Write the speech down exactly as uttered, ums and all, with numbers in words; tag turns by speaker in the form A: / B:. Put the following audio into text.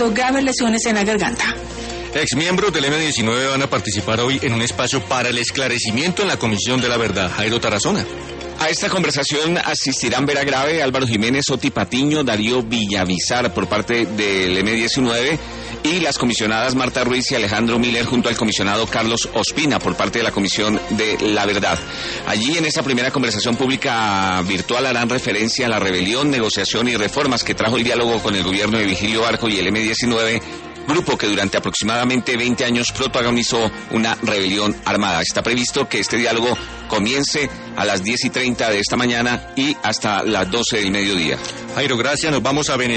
A: graves lesiones en la garganta.
B: Exmiembros del eme diecinueve van a participar hoy en un espacio para el esclarecimiento en la Comisión de la Verdad. Jairo Tarazona.
C: A esta conversación asistirán Vera Grave, Álvaro Jiménez, Oti Patiño, Darío Villavizar por parte del eme diecinueve y las comisionadas Marta Ruiz y Alejandro Miller junto al comisionado Carlos Ospina por parte de la Comisión de la Verdad. Allí en esta primera conversación pública virtual harán referencia a la rebelión, negociación y reformas que trajo el diálogo con el gobierno de Vigilio Barco y el eme diecinueve, grupo que durante aproximadamente veinte años protagonizó una rebelión armada. Está previsto que este diálogo comience a las diez y treinta de esta mañana y hasta las doce del mediodía.
B: Jairo, gracias. Nos vamos a Venezuela.